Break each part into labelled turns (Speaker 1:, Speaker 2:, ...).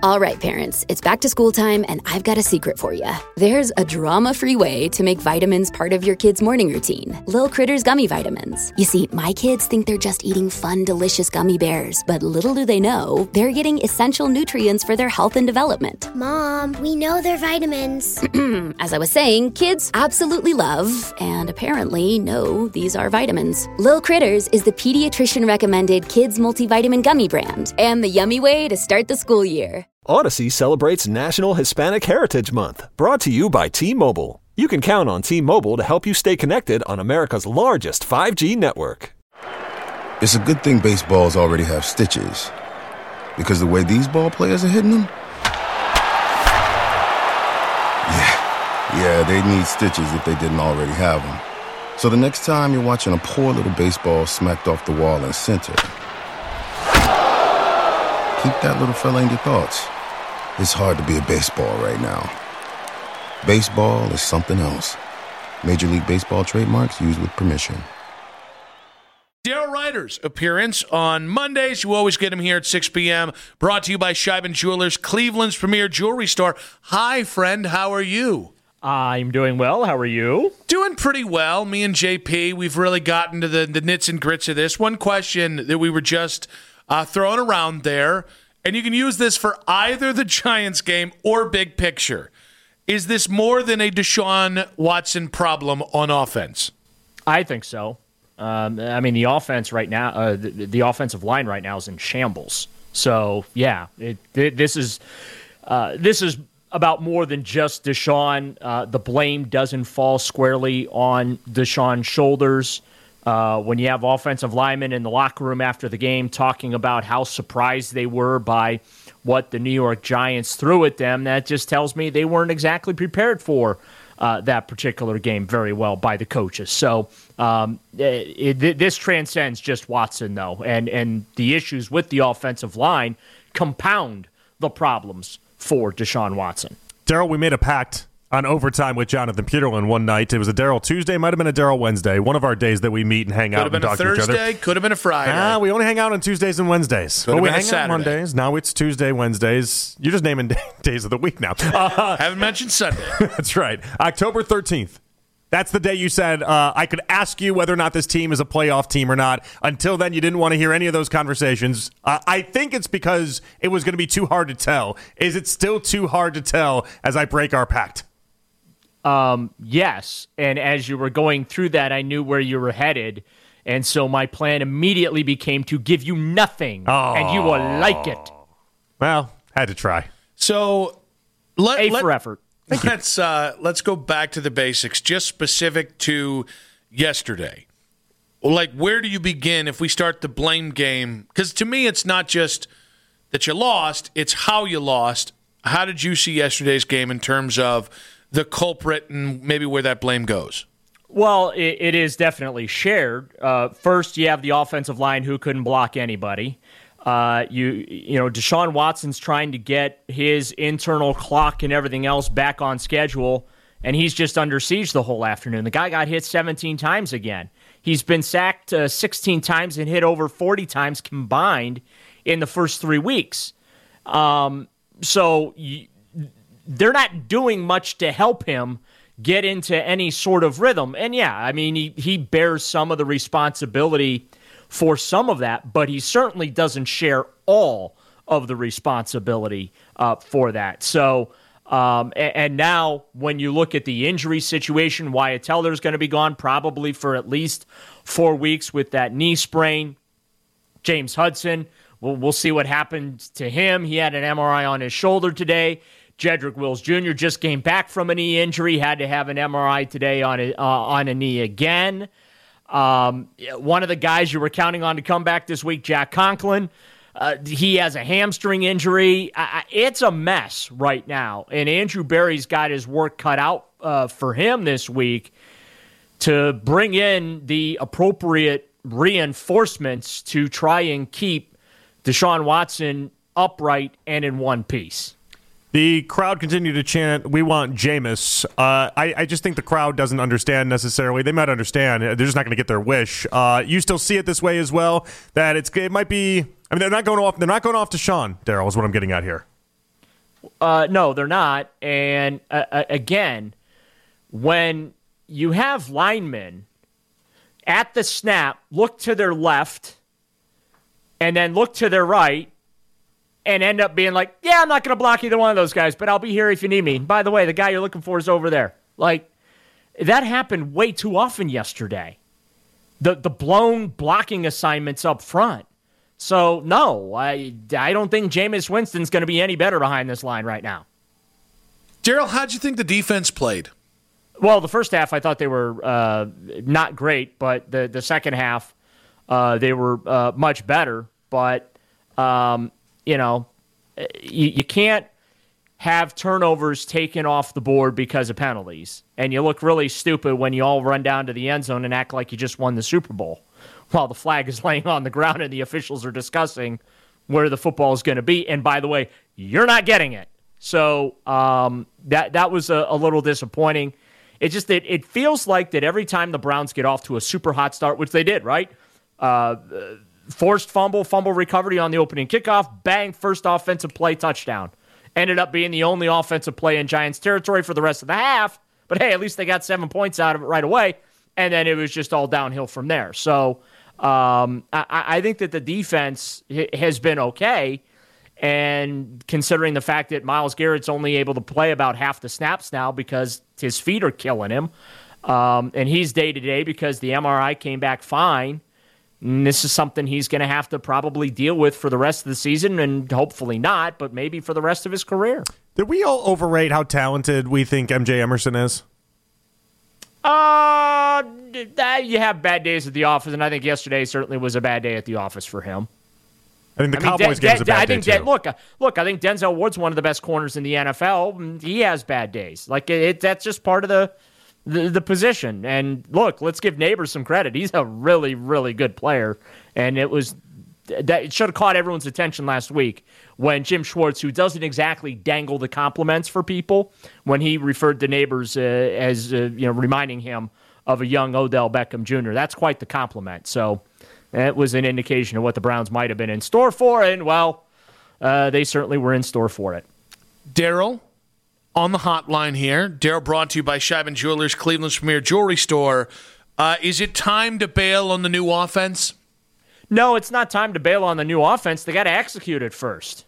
Speaker 1: All right, parents, it's back to school time, and I've got a secret for you. There's a drama-free way to make vitamins part of your kid's morning routine. Lil Critters Gummy Vitamins. You see, my kids think they're just eating fun, delicious gummy bears, but little do they know, they're getting essential nutrients for their health and development.
Speaker 2: Mom, we know they're vitamins.
Speaker 1: As I was saying, kids absolutely love, and apparently know, these are vitamins. Lil Critters is the pediatrician-recommended kids multivitamin gummy brand, and the yummy way to start the school year.
Speaker 3: Odyssey celebrates National Hispanic Heritage Month, brought to you by T-Mobile. You can count on T-Mobile to help you stay connected on America's largest 5G network.
Speaker 4: It's a good thing baseballs already have stitches, because the way these ball players are hitting them, yeah, they need stitches if they didn't already have them. So the next time you're watching a poor little baseball smacked off the wall in center, keep that little fella in your thoughts. It's hard to be a baseball right now. Baseball is something else. Major League Baseball trademarks used with permission.
Speaker 5: Daryl Ryder's appearance on Mondays. You always get him here at 6 p.m. Brought to you by Scheiben Jewelers, Cleveland's premier jewelry store. Hi, friend. How are you?
Speaker 6: I'm doing well. How are you?
Speaker 5: Doing pretty well. Me and JP, we've really gotten to the nits and grits of this. One question that we were just throwing around there, and you can use this for either the Giants game or big picture. Is this more than a Deshaun Watson problem on offense?
Speaker 6: I think so. I mean, the offense right now, the offensive line right now is in shambles. So, yeah, this is about more than just Deshaun. The blame doesn't fall squarely on Deshaun's shoulders. When you have offensive linemen in the locker room after the game talking about how surprised they were by what the New York Giants threw at them, that just tells me they weren't exactly prepared for that particular game very well by the coaches. So this transcends just Watson, though, and the issues with the offensive line compound the problems for Deshaun Watson.
Speaker 7: Daryl, we made a pact on overtime with Jonathan Peterlin one night. It was a Daryl Tuesday, might have been a Daryl Wednesday, one of our days that we meet and hang out and talk to each other.
Speaker 5: Could have been a Thursday, could have been a Friday.
Speaker 7: We only hang out on Tuesdays and Wednesdays.
Speaker 5: Could have
Speaker 7: we
Speaker 5: been a
Speaker 7: hang out
Speaker 5: Saturday.
Speaker 7: Mondays. Now it's Tuesday, Wednesdays. You're just naming days of the week now.
Speaker 5: Haven't mentioned Sunday.
Speaker 7: That's right. October 13th. That's the day you said I could ask you whether or not this team is a playoff team or not. Until then, you didn't want to hear any of those conversations. I think it's because it was going to be too hard to tell. Is it still too hard to tell as I break our pact?
Speaker 6: Yes. And as you were going through that, I knew where you were headed. And so my plan immediately became to give you nothing. And you will like it.
Speaker 7: Well, had to try.
Speaker 5: So
Speaker 6: for effort.
Speaker 5: Let's go back to the basics, just specific to yesterday. Like, where do you begin if we start the blame game? Because to me, it's not just that you lost, it's how you lost. How did you see yesterday's game in terms of the culprit and maybe where that blame goes?
Speaker 6: Well, it is definitely shared. First, you have the offensive line who couldn't block anybody. Deshaun Watson's trying to get his internal clock and everything else back on schedule, and he's just under siege the whole afternoon. The guy got hit 17 times again. He's been sacked 16 times and hit over 40 times combined in the first 3 weeks. So they're not doing much to help him get into any sort of rhythm. And yeah, I mean, he bears some of the responsibility for some of that, but he certainly doesn't share all of the responsibility for that. So, and now when you look at the injury situation, Wyatt Teller's going to be gone probably for at least 4 weeks with that knee sprain. James Hudson, we'll see what happens to him. He had an MRI on his shoulder today. Jedrick Wills Jr. just came back from a knee injury, had to have an MRI today on a knee again. One of the guys you were counting on to come back this week, Jack Conklin, he has a hamstring injury. It's a mess right now, and Andrew Berry's got his work cut out for him this week to bring in the appropriate reinforcements to try and keep Deshaun Watson upright and in one piece.
Speaker 7: The crowd continued to chant, "We want Jameis." I just think the crowd doesn't understand necessarily. They might understand. They're just not going to get their wish. You still see it this way as well, that it might be – I mean, they're not going off to Sean, Daryl, is what I'm getting at here.
Speaker 6: No, they're not. And again, when you have linemen at the snap look to their left and then look to their right and end up being like, yeah, I'm not going to block either one of those guys, but I'll be here if you need me. And by the way, the guy you're looking for is over there. Like, that happened way too often yesterday. The blown blocking assignments up front. So, no, I don't think Jameis Winston's going to be any better behind this line right now.
Speaker 5: Daryl, how'd you think the defense played?
Speaker 6: Well, the first half I thought they were not great, but the second half they were much better. But, you can't have turnovers taken off the board because of penalties. And you look really stupid when you all run down to the end zone and act like you just won the Super Bowl while the flag is laying on the ground and the officials are discussing where the football is going to be. And by the way, you're not getting it. So that was a little disappointing. It feels like that every time the Browns get off to a super hot start, which they did, right? Forced fumble recovery on the opening kickoff, bang, first offensive play, touchdown. Ended up being the only offensive play in Giants territory for the rest of the half. But hey, at least they got 7 points out of it right away. And then it was just all downhill from there. So I think that the defense has been okay. And considering the fact that Myles Garrett's only able to play about half the snaps now because his feet are killing him, and he's day-to-day because the MRI came back fine, and this is something he's going to have to probably deal with for the rest of the season, and hopefully not, but maybe for the rest of his career.
Speaker 7: Did we all overrate how talented we think MJ Emerson is?
Speaker 6: You have bad days at the office, and I think yesterday certainly was a bad day at the office for him.
Speaker 7: I think the Cowboys game was a bad day, too.
Speaker 6: Look, I think Denzel Ward's one of the best corners in the NFL, and he has bad days. Like, that's just part of the position. And look, let's give Neighbors some credit. He's a really, really good player, and it should have caught everyone's attention last week when Jim Schwartz, who doesn't exactly dangle the compliments for people, when he referred to Neighbors as reminding him of a young Odell Beckham Jr. That's quite the compliment. So that was an indication of what the Browns might have been in store for, and, well, they certainly were in store for it.
Speaker 5: Daryl, on the hotline here. Daryl brought to you by Scheiben Jewelers, Cleveland's premier jewelry store. Is it time to bail on the new offense?
Speaker 6: No, it's not time to bail on the new offense. They got to execute it first.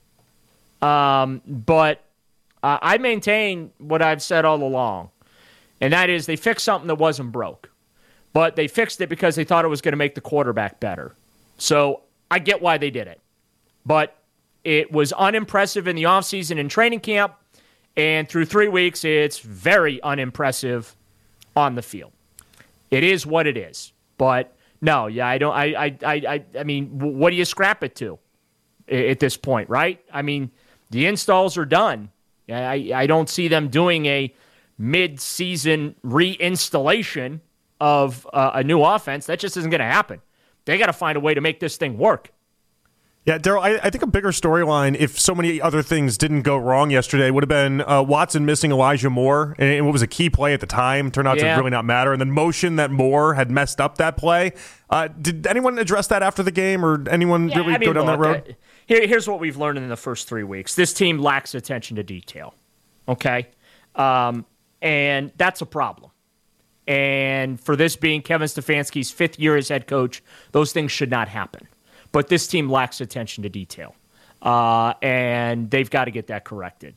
Speaker 6: But I maintain what I've said all along, and that is they fixed something that wasn't broke. But they fixed it because they thought it was going to make the quarterback better. So I get why they did it. But it was unimpressive in the offseason and training camp, and through 3 weeks, it's very unimpressive on the field. It is what it is. But no, yeah, I mean, what do you scrap it to at this point, right? I mean, the installs are done. I don't see them doing a mid-season reinstallation of a new offense. That just isn't going to happen. They got to find a way to make this thing work.
Speaker 7: Yeah, Daryl, I think a bigger storyline, if so many other things didn't go wrong yesterday, would have been Watson missing Elijah Moore, and what was a key play at the time turned out to really not matter, and then motion that Moore had messed up that play. Did anyone address that after the game, or anyone go down that road?
Speaker 6: Here's what we've learned in the first 3 weeks. This team lacks attention to detail, okay? And that's a problem. And for this being Kevin Stefanski's 5th year as head coach, those things should not happen. But this team lacks attention to detail, and they've got to get that corrected.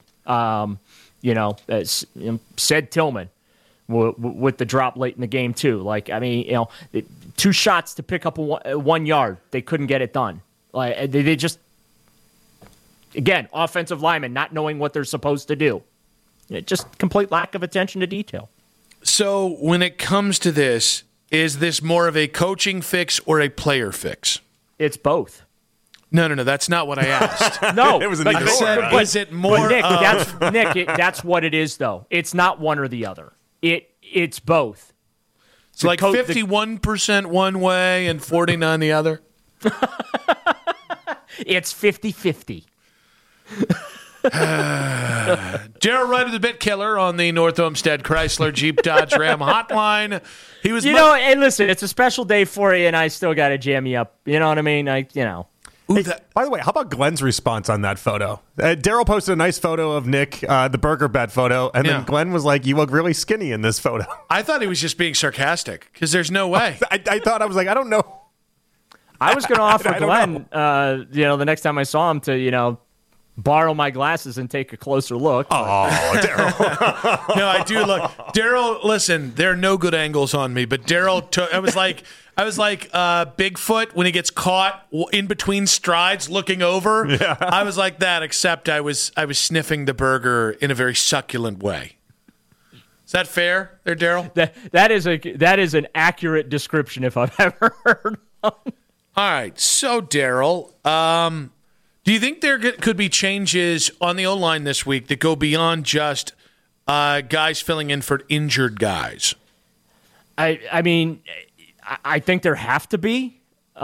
Speaker 6: Said Tillman with the drop late in the game too. Like, I mean, 2 shots to pick up 1 yard, they couldn't get it done. Like, they just, again, offensive linemen not knowing what they're supposed to do. Just complete lack of attention to detail.
Speaker 5: So when it comes to this, is this more of a coaching fix or a player fix?
Speaker 6: It's both.
Speaker 5: No, that's not what I asked.
Speaker 6: No,
Speaker 7: it was an either.
Speaker 5: Is it more?
Speaker 6: Nick, that's what it is, though. It's not one or the other. It's both.
Speaker 5: It's like 51% one way and 49% the other.
Speaker 6: It's 50-50.
Speaker 5: Daryl Ryder, the bit killer on the North Olmsted Chrysler Jeep Dodge Ram hotline. He was,
Speaker 6: hey, listen, it's a special day for you, and I still got to jam you up. You know what I mean?
Speaker 5: Ooh,
Speaker 7: By the way, how about Glenn's response on that photo? Daryl posted a nice photo of Nick, the burger bet photo, and then Glenn was like, "You look really skinny in this photo."
Speaker 5: I thought he was just being sarcastic because there's no way.
Speaker 7: I thought, I was like, I don't know.
Speaker 6: I was going to offer Glenn, the next time I saw him to, borrow my glasses and take a closer look.
Speaker 7: Oh, Daryl.
Speaker 5: No, I do look. Daryl, listen, there are no good angles on me, but Daryl took. I was like Bigfoot when he gets caught in between strides, looking over. Yeah. I was like that, except I was sniffing the burger in a very succulent way. Is that fair, there, Daryl?
Speaker 6: That is an accurate description if I've ever heard one.
Speaker 5: All right, so Daryl, do you think there could be changes on the O-line this week that go beyond just guys filling in for injured guys?
Speaker 6: I mean, I think there have to be.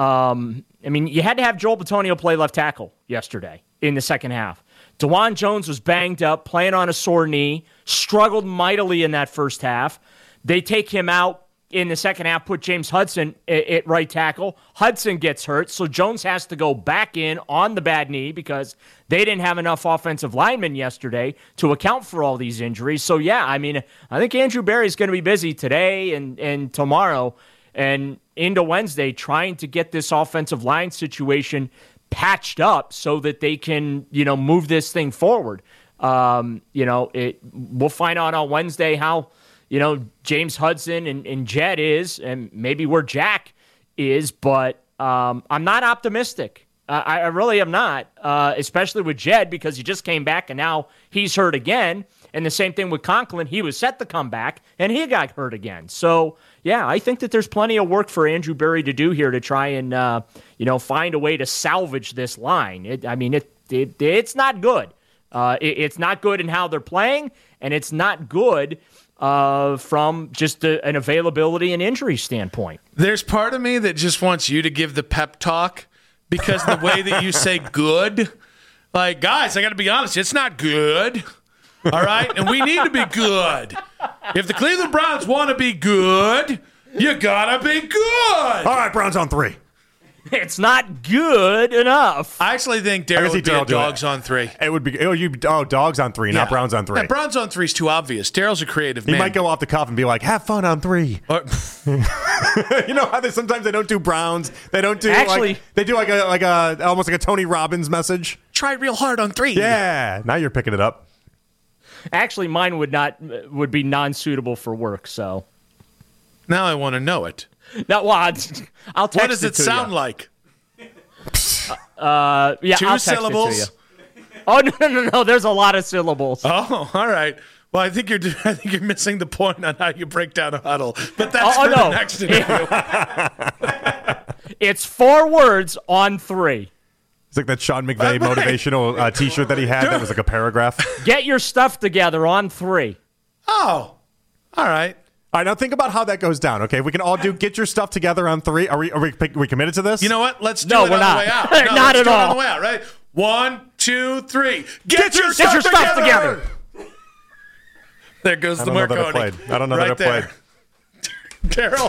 Speaker 6: You had to have Joel Bitonio play left tackle yesterday in the second half. DeJuan Jones was banged up, playing on a sore knee, struggled mightily in that first half. They take him out in the second half, put James Hudson at right tackle. Hudson gets hurt, so Jones has to go back in on the bad knee because they didn't have enough offensive linemen yesterday to account for all these injuries. So, I think Andrew Berry's going to be busy today and tomorrow and into Wednesday trying to get this offensive line situation patched up so that they can, move this thing forward. We'll find out on Wednesday how James Hudson and Jed is, and maybe where Jack is, but I'm not optimistic. I really am not, especially with Jed because he just came back and now he's hurt again. And the same thing with Conklin. He was set to come back and he got hurt again. So, I think that there's plenty of work for Andrew Berry to do here to try and, find a way to salvage this line. It's not good. It's not good in how they're playing, and it's not good from just an availability and injury standpoint.
Speaker 5: There's part of me that just wants you to give the pep talk because the way that you say good, like, guys, I got to be honest, it's not good. All right? And we need to be good. If the Cleveland Browns want to be good, you got to be good.
Speaker 7: All right, Browns on 3.
Speaker 6: It's not good enough.
Speaker 5: I actually think Daryl would be a dogs on 3.
Speaker 7: It would be dogs on 3, not Browns on 3.
Speaker 5: Yeah, Browns on 3 is too obvious. Daryl's a creative man.
Speaker 7: He might go off the cuff and be like, "Have fun on 3." You know how sometimes they don't do Browns. They don't do they do like a almost like a Tony Robbins message.
Speaker 5: Try real hard on 3.
Speaker 7: Yeah, now you're picking it up.
Speaker 6: Actually, mine would be non-suitable for work. So
Speaker 5: now I want to know it.
Speaker 6: Now, I'll text
Speaker 5: what does it sound like?
Speaker 6: 2
Speaker 5: I'll syllables.
Speaker 6: Text it to you. Oh no! There's a lot of syllables.
Speaker 5: Oh, all right. Well, I think you're missing the point on how you break down a huddle. But that's for the next interview.
Speaker 6: It's 4 words on 3.
Speaker 7: It's like that Sean McVay motivational T-shirt that he had that was like a paragraph.
Speaker 6: Get your stuff together on 3.
Speaker 5: Oh, all right.
Speaker 7: All right, now think about how that goes down, okay? We can all get your stuff together on 3. Are we committed to this?
Speaker 5: You know what? Let's do it on the way out. No,
Speaker 6: not at all.
Speaker 5: On the way out, right? 1, 2, 3. Get your
Speaker 6: stuff together.
Speaker 5: There goes the Marconi.
Speaker 7: I don't know that I played.
Speaker 5: Daryl.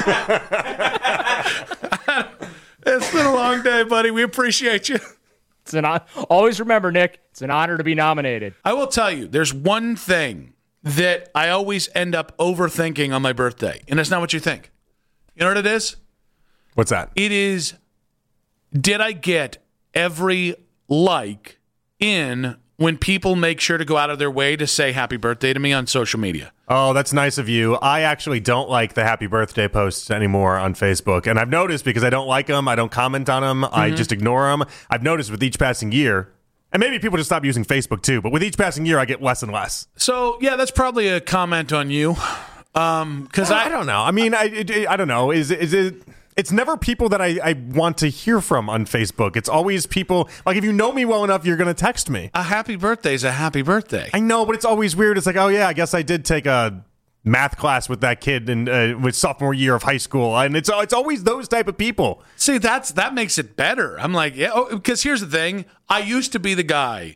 Speaker 5: It's been a long day, buddy. We appreciate you.
Speaker 6: Always remember, Nick, it's an honor to be nominated.
Speaker 5: I will tell you, there's one thing that I always end up overthinking on my birthday, and it's not what you think. You know what it is?
Speaker 7: What's that?
Speaker 5: It is, did I get every like in when people make sure to go out of their way to say happy birthday to me on social media?
Speaker 7: Oh, that's nice of you. I actually don't like the happy birthday posts anymore on Facebook, and I've noticed because I don't like them, I don't comment on them, I just ignore them. I've noticed with each passing year, and maybe people just stop using Facebook too, but with each passing year, I get less and less.
Speaker 5: So, yeah, that's probably a comment on you. Because
Speaker 7: I don't know. I mean, I don't know. Is it... It's never people that I want to hear from on Facebook. It's always people, like if you know me well enough, you're going to text me.
Speaker 5: A happy birthday is a happy birthday.
Speaker 7: I know, but it's always weird. It's like, oh yeah, I guess I did take a math class with that kid with sophomore year of high school. And it's always those type of people.
Speaker 5: See, that makes it better. I'm like, yeah, because here's the thing. I used to be the guy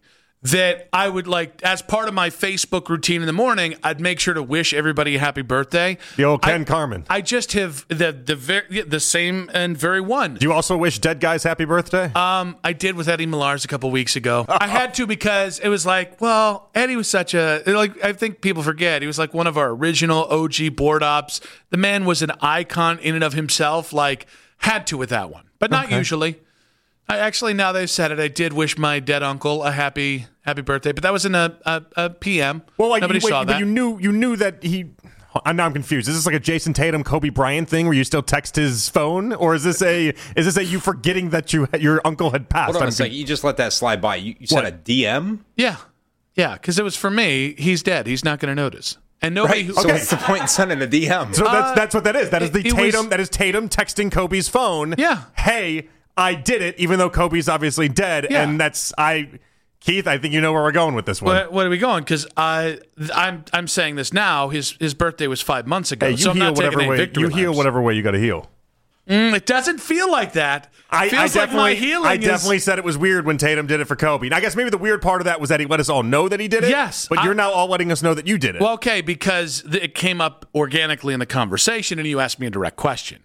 Speaker 5: that I would like, as part of my Facebook routine in the morning, I'd make sure to wish everybody a happy birthday.
Speaker 7: The old Ken Carmen.
Speaker 5: I just have the same and very one.
Speaker 7: Do you also wish dead guys happy birthday?
Speaker 5: I did with Eddie Millars a couple weeks ago. I had to because it was like, well, Eddie was such a, like, I think people forget, he was like one of our original OG board ops. The man was an icon in and of himself, like, had to with that one, but not usually. I actually, now they've said it, I did wish my dead uncle a happy birthday, but that was in a PM.
Speaker 7: Well, like,
Speaker 5: nobody saw that.
Speaker 7: But you knew that he. Now I'm confused. Is this like a Jason Tatum, Kobe Bryant thing where you still text his phone, or is this a you forgetting that your uncle had passed?
Speaker 8: Hold on a second. You just let that slide by. You said a DM?
Speaker 5: Yeah, because it was for me. He's dead. He's not going to notice. And nobody.
Speaker 8: Right. So what's the point in sending a DM?
Speaker 7: So that's what that is. That is Tatum. That is Tatum texting Kobe's phone.
Speaker 5: Yeah.
Speaker 7: Hey, I did it, even though Kobe's obviously dead, and Keith, I think you know where we're going with this one.
Speaker 5: What are we going? Because I'm saying this now. His birthday was 5 months ago,
Speaker 7: hey,
Speaker 5: so I'm not taking any victory
Speaker 7: laps. You heal whatever way you got to heal.
Speaker 5: It doesn't feel like that.
Speaker 7: I definitely said it was weird when Tatum did it for Kobe. And I guess maybe the weird part of that was that he let us all know that he did it.
Speaker 5: Yes.
Speaker 7: But you're now all letting us know that you did it.
Speaker 5: Well, okay, because it came up organically in the conversation, and you asked me a direct question.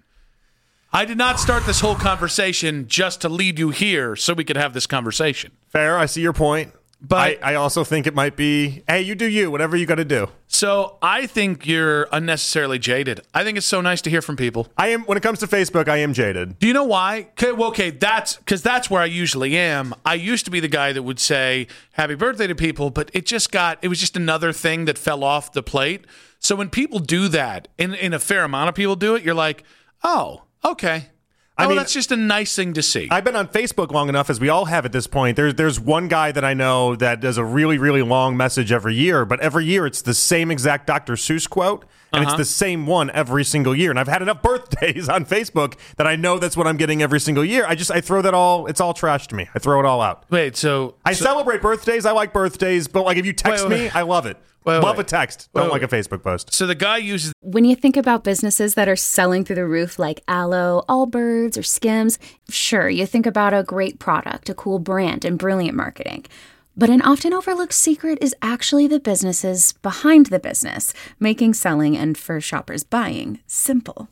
Speaker 5: I did not start this whole conversation just to lead you here so we could have this conversation.
Speaker 7: Fair, I see your point.
Speaker 5: But
Speaker 7: I also think it might be, hey, you do you, whatever you got to do.
Speaker 5: So I think you're unnecessarily jaded. I think it's so nice to hear from people.
Speaker 7: When it comes to Facebook, I am jaded.
Speaker 5: Do you know why? That's because that's where I usually am. I used to be the guy that would say happy birthday to people, but it was just another thing that fell off the plate. So when people do that, and a fair amount of people do it, you're like, oh, okay. I mean, that's just a nice thing to see.
Speaker 7: I've been on Facebook long enough, as we all have at this point. There's one guy that I know that does a really, really long message every year, but every year it's the same exact Dr. Seuss quote, and it's the same one every single year. And I've had enough birthdays on Facebook that I know that's what I'm getting every single year. I throw that all, it's all trash to me. I throw it all out.
Speaker 5: Wait, so...
Speaker 7: I celebrate birthdays, I like birthdays, but like if you text me, I love it. Love a text. Don't like a Facebook post.
Speaker 5: So the guy uses...
Speaker 9: When you think about businesses that are selling through the roof like Aloe, Allbirds, or Skims, sure, you think about a great product, a cool brand, and brilliant marketing. But an often overlooked secret is actually the businesses behind the business, making selling and, for shoppers, buying simple.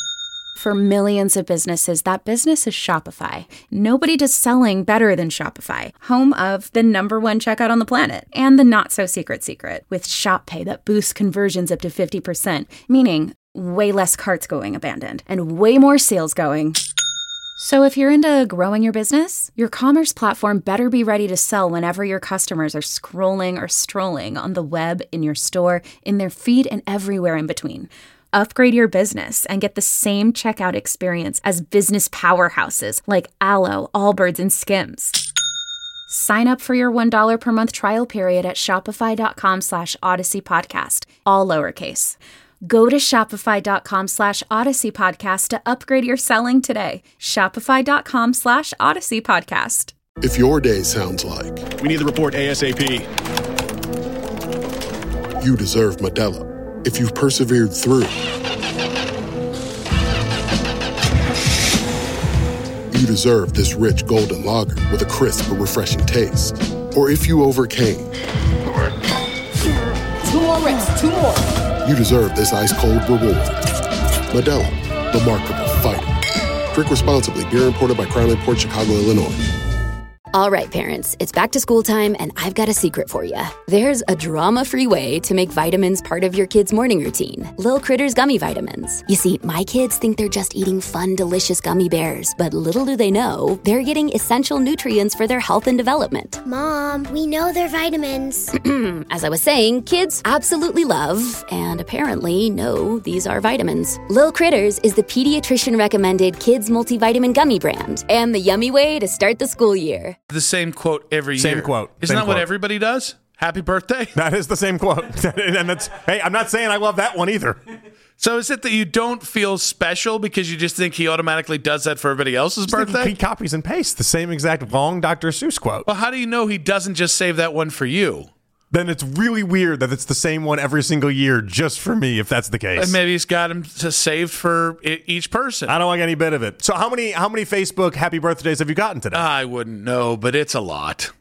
Speaker 9: For millions of businesses, that business is Shopify. Nobody does selling better than Shopify, home of the #1 checkout on the planet, and the not-so-secret secret, with Shop Pay that boosts conversions up to 50%, meaning way less carts going abandoned, and way more sales going. So if you're into growing your business, your commerce platform better be ready to sell whenever your customers are scrolling or strolling on the web, in your store, in their feed, and everywhere in between. Upgrade your business and get the same checkout experience as business powerhouses like Aloe, Allbirds, and Skims. Sign up for your $1 per month trial period at shopify.com/Odyssey Podcast, all lowercase. Go to shopify.com/Odyssey Podcast to upgrade your selling today. Shopify.com/Odyssey Podcast.
Speaker 10: If your day sounds like...
Speaker 11: We need the report ASAP.
Speaker 10: You deserve Modelo. If you've persevered through, you deserve this rich golden lager with a crisp but refreshing taste. Or if you overcame.
Speaker 12: 2 more reps, 2 more.
Speaker 10: You deserve this ice-cold reward. Modelo, the mark of a fighter. Drink responsibly. Beer imported by Crown Port Chicago, Illinois.
Speaker 1: All right, parents, it's back to school time, and I've got a secret for you. There's a drama-free way to make vitamins part of your kids' morning routine. Lil Critters Gummy Vitamins. You see, my kids think they're just eating fun, delicious gummy bears, but little do they know, they're getting essential nutrients for their health and development.
Speaker 2: Mom, we know they're vitamins.
Speaker 1: As I was saying, kids absolutely love, and apparently know, these are vitamins. Lil Critters is the pediatrician-recommended kids multivitamin gummy brand, and the yummy way to start the school year.
Speaker 5: The same quote every year.
Speaker 7: Same quote.
Speaker 5: Isn't that what everybody does? Happy birthday?
Speaker 7: That is the same quote. And that's, hey, I'm not saying I love that one either.
Speaker 5: So is it that you don't feel special because you just think he automatically does that for everybody else's birthday?
Speaker 7: He copies and pastes the same exact long Dr. Seuss quote.
Speaker 5: Well, how do you know he doesn't just save that one for you?
Speaker 7: then it's really weird that it's the same one every single year just for me, if that's the case.
Speaker 5: And maybe he's got them saved for each person.
Speaker 7: I don't like any bit of it. So how many Facebook happy birthdays have you gotten today?
Speaker 5: I wouldn't know, but it's a lot.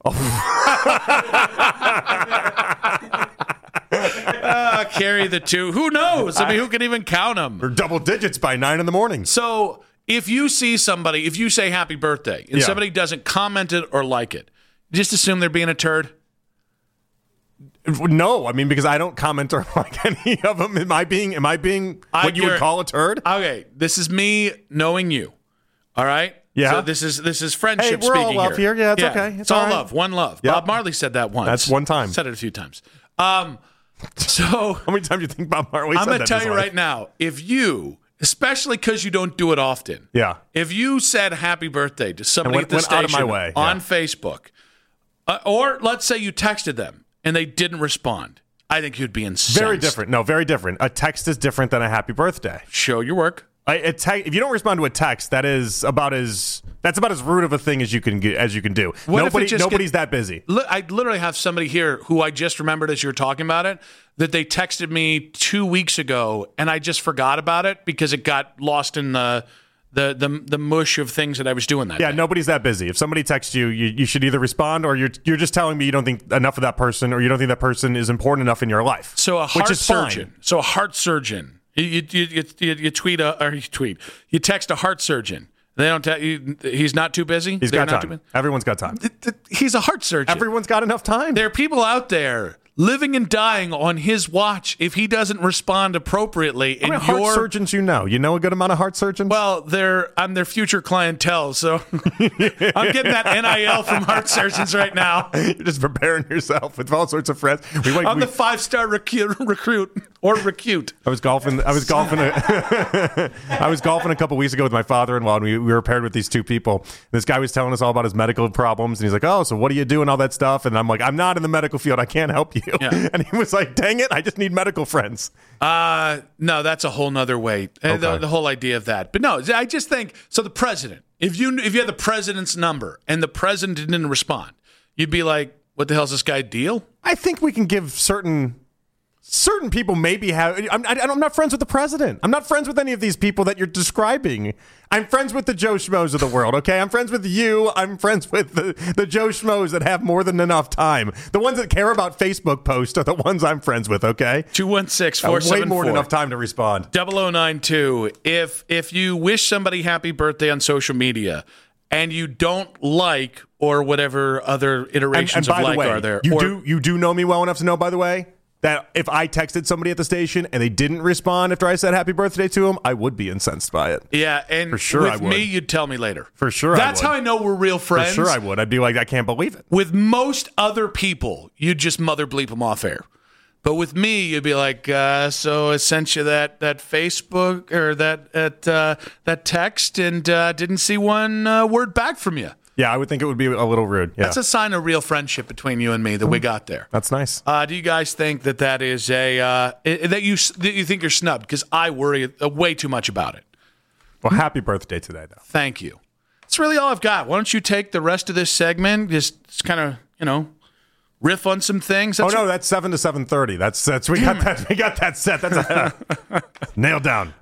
Speaker 5: Carry the two. Who knows? I mean, who can even count them?
Speaker 7: Or double digits by 9 in the morning.
Speaker 5: So if you see somebody, if you say happy birthday, and somebody doesn't comment it or like it, just assume they're being a turd?
Speaker 7: No, I mean, because I don't comment or like any of them. Am I being what you would call a turd?
Speaker 5: Okay, this is me knowing you. All right?
Speaker 7: Yeah.
Speaker 5: So this is friendship
Speaker 7: hey, we're
Speaker 5: speaking
Speaker 7: all love here. Yeah, it's okay.
Speaker 5: It's all
Speaker 7: right.
Speaker 5: love. One love.
Speaker 7: Yep.
Speaker 5: Bob Marley said that once.
Speaker 7: That's one time.
Speaker 5: Said it a few times. So
Speaker 7: how many times do you think Bob Marley said that?
Speaker 5: I'm going to tell you right now, if you, especially because you don't do it often, if you said happy birthday to somebody at the station
Speaker 7: out of my way,
Speaker 5: on Facebook, or let's say you texted them and they didn't respond, I think you'd be incensed.
Speaker 7: Very different. No, very different. A text is different than a happy birthday.
Speaker 5: Show your work.
Speaker 7: If you don't respond to a text, that's about as rude of a thing as you can do. Nobody's that busy.
Speaker 5: I literally have somebody here who I just remembered as you were talking about it, that they texted me 2 weeks ago, and I just forgot about it because it got lost in the mush of things that I was doing that day.
Speaker 7: Nobody's that busy. If somebody texts you, you should either respond, or you're just telling me you don't think enough of that person, or you don't think that person is important enough in your life.
Speaker 5: So a heart surgeon. You text a heart surgeon. They don't tell you he's not too busy.
Speaker 7: He's got time. Everyone's got time.
Speaker 5: He's a heart surgeon.
Speaker 7: Everyone's got enough time.
Speaker 5: There are people out there living and dying on his watch if he doesn't respond appropriately.
Speaker 7: How many heart surgeons you know? You know a good amount of heart surgeons?
Speaker 5: Well, I'm their future clientele, so I'm getting that NIL from heart surgeons right now.
Speaker 7: You're just preparing yourself with all sorts of friends.
Speaker 5: I'm the 5-star recruit. I was golfing.
Speaker 7: I was golfing a couple weeks ago with my father-in-law, and we were paired with these two people. This guy was telling us all about his medical problems, and he's like, "Oh, so what do you do and all that stuff?" And I'm like, "I'm not in the medical field. I can't help you." Yeah. And he was like, "Dang it, I just need medical friends."
Speaker 5: No, that's a whole nother way. Okay. The whole idea of that. But no, I just think so. The president, if you had the president's number and the president didn't respond, you'd be like, "What the hell's this guy deal?"
Speaker 7: I think we can give certain people maybe have. I'm not friends with the president. I'm not friends with any of these people that you're describing. I'm friends with the Joe Schmoes of the world, okay? I'm friends with you. I'm friends with the Joe Schmoes that have more than enough time. The ones that care about Facebook posts are the ones I'm friends with, okay?
Speaker 5: 216-474.
Speaker 7: Way more than enough time to respond.
Speaker 5: 0092. If you wish somebody happy birthday on social media and you don't like or whatever other iterations of like are there.
Speaker 7: You do know me well enough to know, by the way, that if I texted somebody at the station and they didn't respond after I said happy birthday to them, I would be incensed by it.
Speaker 5: Yeah, and
Speaker 7: for sure
Speaker 5: with
Speaker 7: I would.
Speaker 5: me, you'd tell me later.
Speaker 7: For sure
Speaker 5: That's how I know we're real friends.
Speaker 7: For sure I would. I'd be like, I can't believe it.
Speaker 5: With most other people, you'd just mother bleep them off air. But with me, you'd be like, so I sent you that Facebook or that text and didn't see one word back from you.
Speaker 7: Yeah, I would think it would be a little rude. Yeah.
Speaker 5: That's a sign of real friendship between you and me that we got there.
Speaker 7: That's nice.
Speaker 5: Do you guys think that is that you think you're snubbed? Because I worry way too much about it.
Speaker 7: Well, happy birthday today, though.
Speaker 5: Thank you. That's really all I've got. Why don't you take the rest of this segment, just kind of, riff on some things?
Speaker 7: That's 7 to 7:30. That's we got that set. That's nailed down.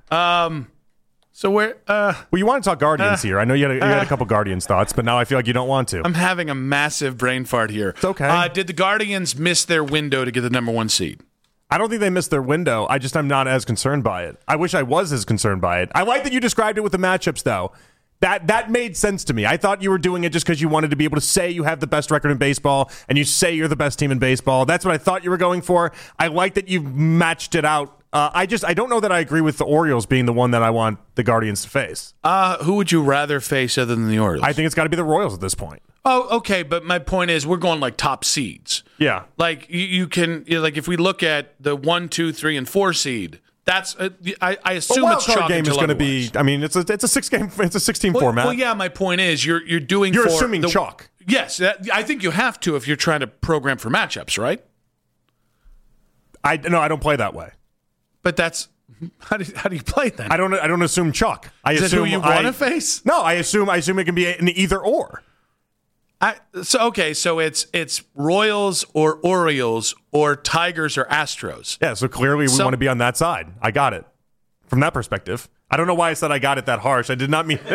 Speaker 5: So where?
Speaker 7: Well, you want to talk Guardians here. I know you had a couple Guardians thoughts, but now I feel like you don't want to.
Speaker 5: I'm having a massive brain fart here.
Speaker 7: It's okay.
Speaker 5: Did the Guardians miss their window to get the number 1 seed?
Speaker 7: I don't think they missed their window. I'm not as concerned by it. I wish I was as concerned by it. I like that you described it with the matchups, though. That made sense to me. I thought you were doing it just because you wanted to be able to say you have the best record in baseball and you say you're the best team in baseball. That's what I thought you were going for. I like that you matched it out. I don't know that I agree with the Orioles being the one that I want the Guardians to face.
Speaker 5: Who would you rather face other than the Orioles?
Speaker 7: I think it's got to be the Royals at this point.
Speaker 5: Oh, okay, but my point is we're going like top seeds.
Speaker 7: Yeah.
Speaker 5: Like you can if we look at the 1, 2, 3, and 4 seed, that's I assume it's chalk
Speaker 7: game is going to be. I mean, it's a 16 format.
Speaker 5: Well, yeah. My point is you're
Speaker 7: assuming chalk.
Speaker 5: Yes, I think you have to if you're trying to program for matchups, right?
Speaker 7: I don't play that way.
Speaker 5: But that's how do you play then?
Speaker 7: I don't assume chalk.
Speaker 5: Is that who you want to face?
Speaker 7: No, I assume it can be an either or.
Speaker 5: So it's Royals or Orioles or Tigers or Astros.
Speaker 7: Yeah, so clearly we want to be on that side. I got it. From that perspective. I don't know why I said I got it that harsh. I did not mean for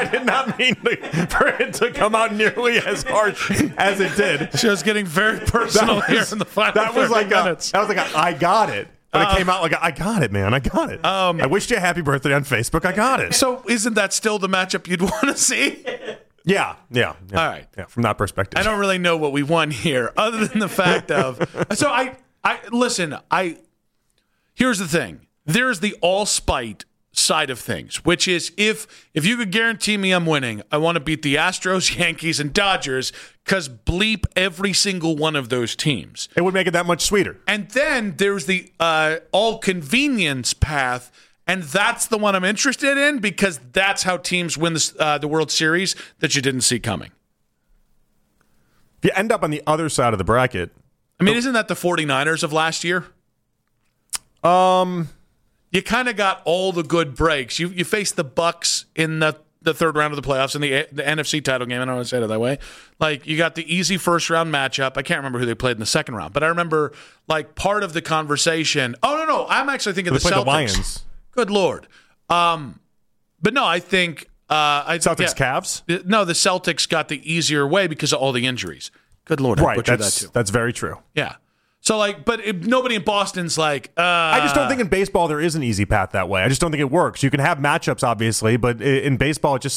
Speaker 7: it to come out nearly as harsh as it did.
Speaker 5: Show's getting very personal here in the final 30 minutes.
Speaker 7: I got it. But it came out like, I got it, man. I got it. I wished you a happy birthday on Facebook. I got it.
Speaker 5: So isn't that still the matchup you'd want to see?
Speaker 7: Yeah.
Speaker 5: All right.
Speaker 7: Yeah, from that perspective.
Speaker 5: I don't really know what we won here, other than the fact of. So listen. Here's the thing. There's the allspite side of things, which is if you could guarantee me I'm winning, I want to beat the Astros, Yankees, and Dodgers, because bleep every single one of those teams.
Speaker 7: It would make it that much sweeter.
Speaker 5: And then there's the all convenience path. And that's the one I'm interested in because that's how teams win the World Series that you didn't see coming.
Speaker 7: If you end up on the other side of the bracket.
Speaker 5: I mean, isn't that the 49ers of last year? You kind of got all the good breaks. You faced the Bucks in the third round of the playoffs in the NFC title game. I don't want to say it that way. Like, you got the easy first round matchup. I can't remember who they played in the second round, but I remember like part of the conversation. Oh, no. I'm actually thinking the Celtics.
Speaker 7: The Lions.
Speaker 5: Good Lord. But no, I think
Speaker 7: Celtics Cavs?
Speaker 5: No, the Celtics got the easier way because of all the injuries. Good Lord.
Speaker 7: Right. That's very true.
Speaker 5: Yeah. So, nobody in Boston's like...
Speaker 7: I just don't think in baseball there is an easy path that way. I just don't think it works. You can have matchups, obviously, but in baseball, it's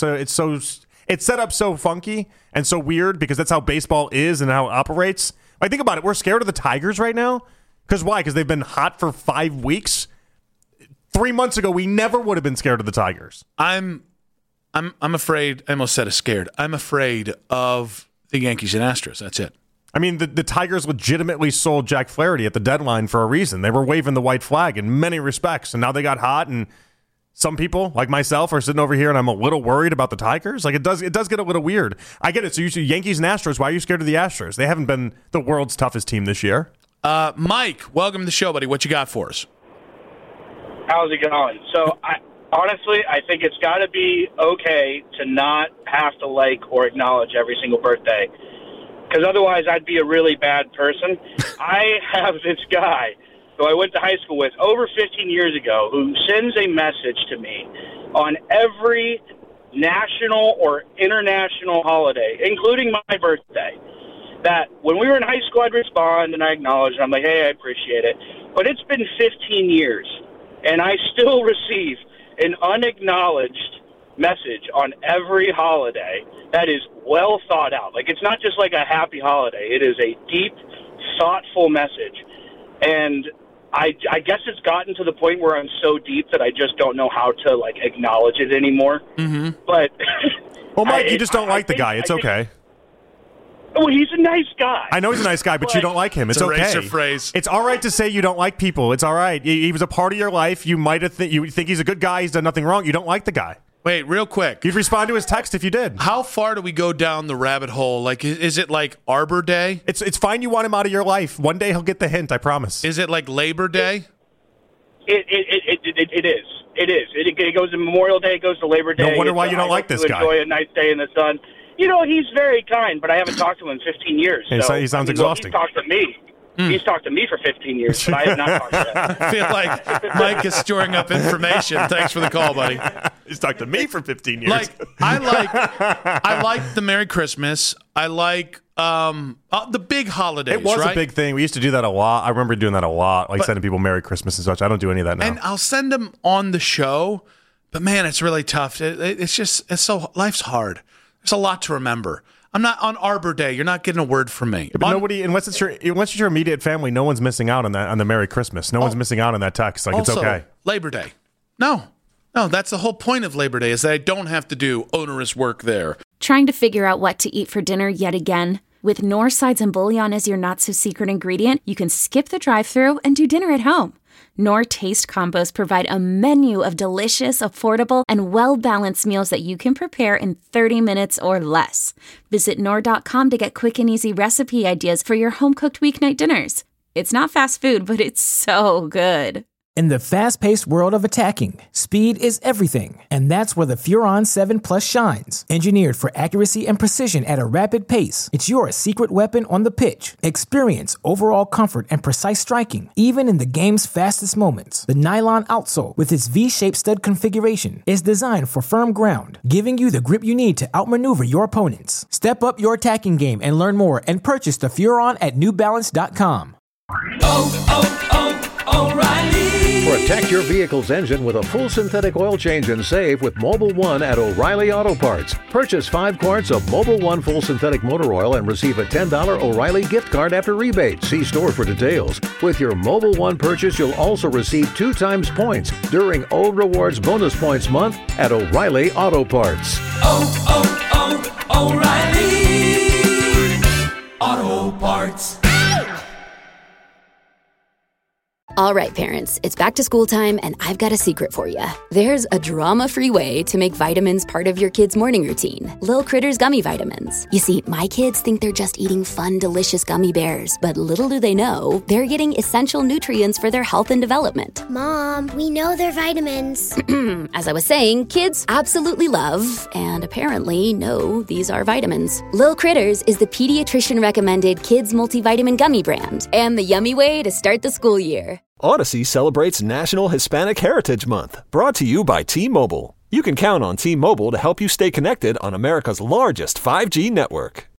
Speaker 7: set up so funky and so weird because that's how baseball is and how it operates. Like, think about it. We're scared of the Tigers right now. Because why? Because they've been hot for 5 weeks? 3 months ago, we never would have been scared of the Tigers.
Speaker 5: I'm afraid. I almost said scared. I'm afraid of the Yankees and Astros. That's it.
Speaker 7: I mean, the Tigers legitimately sold Jack Flaherty at the deadline for a reason. They were waving the white flag in many respects, and now they got hot. And some people, like myself, are sitting over here, and I'm a little worried about the Tigers. Like, it does get a little weird. I get it. So you see Yankees and Astros. Why are you scared of the Astros? They haven't been the world's toughest team this year.
Speaker 5: Mike, welcome to the show, buddy. What you got for us?
Speaker 12: How's it going? So, honestly, I think it's got to be okay to not have to like or acknowledge every single birthday, because otherwise I'd be a really bad person. I have this guy who I went to high school with over 15 years ago who sends a message to me on every national or international holiday, including my birthday, that when we were in high school I'd respond and I acknowledge, and I'm like, hey, I appreciate it. But it's been 15 years. And I still receive an unacknowledged message on every holiday that is well thought out. Like, it's not just like a happy holiday. It is a deep, thoughtful message. And I guess it's gotten to the point where I'm so deep that I just don't know how to, acknowledge it anymore.
Speaker 5: Mm-hmm.
Speaker 12: But...
Speaker 7: Well, Mike, you just don't like the guy. It's okay.
Speaker 12: Well, he's a nice guy.
Speaker 7: I know he's a nice guy, but you don't like him. It's okay.
Speaker 5: Razor phrase.
Speaker 7: It's all right to say you don't like people. It's all right. He was a part of your life. You might have you think he's a good guy. He's done nothing wrong. You don't like the guy.
Speaker 5: Wait, real quick.
Speaker 7: You'd respond to his text if you did.
Speaker 5: How far do we go down the rabbit hole? Like, is it like Arbor Day?
Speaker 7: It's fine. You want him out of your life. One day he'll get the hint. I promise.
Speaker 5: Is it like Labor Day?
Speaker 12: It is. It is. It goes to Memorial Day. It goes to Labor Day.
Speaker 7: No wonder why you don't like this guy.
Speaker 12: Enjoy a nice day in the sun. You know, he's very kind, but I haven't talked to him in 15 years. So,
Speaker 7: he sounds exhausting.
Speaker 12: He's talked to me. He's talked to me for 15 years, but I have not talked to him.
Speaker 5: I feel like Mike is storing up information. Thanks for the call, buddy.
Speaker 7: He's talked to me for 15 years.
Speaker 5: I like the Merry Christmas. I like the big holidays.
Speaker 7: It was
Speaker 5: right?
Speaker 7: a big thing. We used to do that a lot. I remember doing that a lot, sending people Merry Christmas and such. I don't do any of that now.
Speaker 5: And I'll send them on the show, but man, it's really tough. Life's hard. There's a lot to remember. I'm not on Arbor Day. You're not getting a word from me.
Speaker 7: Yeah, but nobody, unless it's your immediate family, no one's missing out on that, on the Merry Christmas. No one's missing out on that text. Like,
Speaker 5: also,
Speaker 7: it's okay.
Speaker 5: Labor Day. No, that's the whole point of Labor Day, is that I don't have to do onerous work there.
Speaker 9: Trying to figure out what to eat for dinner yet again? With Knorr sides and bouillon as your not-so-secret ingredient, you can skip the drive-thru and do dinner at home. Knorr Taste Combos provide a menu of delicious, affordable, and well-balanced meals that you can prepare in 30 minutes or less. Visit Knorr.com to get quick and easy recipe ideas for your home-cooked weeknight dinners. It's not fast food, but it's so good.
Speaker 13: In the fast-paced world of attacking, speed is everything, and that's where the Furon 7 Plus shines. Engineered for accuracy and precision at a rapid pace, it's your secret weapon on the pitch. Experience overall comfort and precise striking, even in the game's fastest moments. The nylon outsole, with its V-shaped stud configuration, is designed for firm ground, giving you the grip you need to outmaneuver your opponents. Step up your attacking game and learn more and purchase the Furon at newbalance.com.
Speaker 14: O'Reilly. Protect your vehicle's engine with a full synthetic oil change and save with Mobil 1 at O'Reilly Auto Parts. Purchase 5 quarts of Mobil 1 full synthetic motor oil and receive a $10 O'Reilly gift card after rebate. See store for details. With your Mobil 1 purchase, you'll also receive 2 times points during O Rewards Bonus Points Month at O'Reilly Auto Parts.
Speaker 15: O'Reilly Auto Parts.
Speaker 1: All right, parents, it's back to school time, and I've got a secret for you. There's a drama-free way to make vitamins part of your kid's morning routine. Lil Critters Gummy Vitamins. You see, my kids think they're just eating fun, delicious gummy bears, but little do they know, they're getting essential nutrients for their health and development.
Speaker 2: Mom, we know they're vitamins.
Speaker 1: As I was saying, kids absolutely love, and apparently know, these are vitamins. Lil Critters is the pediatrician-recommended kids multivitamin gummy brand, and the yummy way to start the school year.
Speaker 3: Odyssey celebrates National Hispanic Heritage Month, brought to you by T-Mobile. You can count on T-Mobile to help you stay connected on America's largest 5G network.